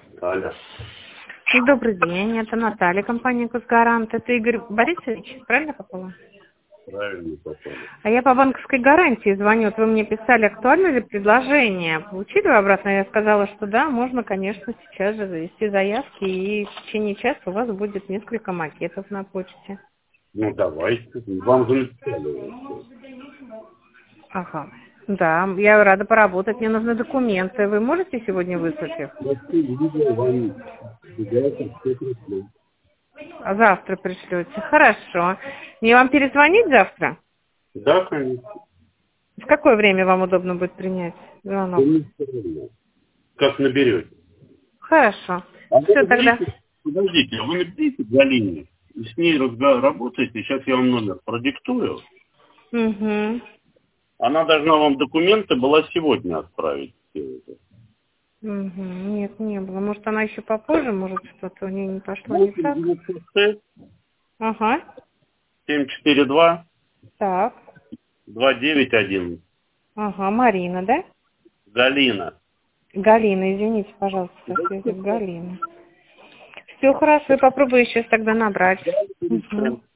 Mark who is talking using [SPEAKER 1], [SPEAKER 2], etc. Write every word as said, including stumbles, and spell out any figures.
[SPEAKER 1] Алло.
[SPEAKER 2] Добрый день, это Наталья, компания «Косгарант». Это Игорь Борисович, правильно попала?
[SPEAKER 1] Правильно попали.
[SPEAKER 2] А я по банковской гарантии звоню. Вот вы мне писали, актуально ли предложение. Получили вы обратно? Я сказала, что да, можно, конечно, сейчас же завести заявки, и в течение часа у вас будет несколько макетов на почте.
[SPEAKER 1] Ну, давайте. Вам же написали.
[SPEAKER 2] Ага. Да, я рада поработать. Мне нужны документы. Вы можете сегодня выслать их? А завтра пришлете. Хорошо. Мне вам перезвонить завтра?
[SPEAKER 1] Да, конечно.
[SPEAKER 2] В какое время вам удобно будет принять звонок?
[SPEAKER 1] Как наберете.
[SPEAKER 2] Хорошо.
[SPEAKER 1] А вы
[SPEAKER 2] Все тогда.
[SPEAKER 1] наберите, подождите, а вы наберите Галине, и с ней разга- работаете, сейчас я вам номер продиктую.
[SPEAKER 2] Угу.
[SPEAKER 1] Она должна вам документы была сегодня отправить. Все это.
[SPEAKER 2] Угу. Нет, не было. Может, она еще попозже, может, что-то у нее не пошло не так. Ага.
[SPEAKER 1] семь четыре два
[SPEAKER 2] Так.
[SPEAKER 1] два девять один.
[SPEAKER 2] Ага, Марина, да?
[SPEAKER 1] Галина.
[SPEAKER 2] Галина, извините, пожалуйста, Галина. Все хорошо, я попробую сейчас тогда набрать. Угу.